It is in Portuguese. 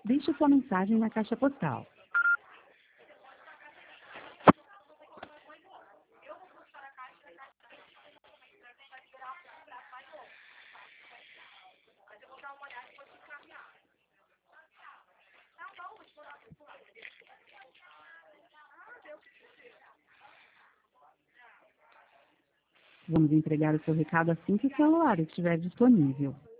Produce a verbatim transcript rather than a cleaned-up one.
Deixe sua mensagem na caixa postal. Vamos entregar o seu recado assim que o celular estiver disponível.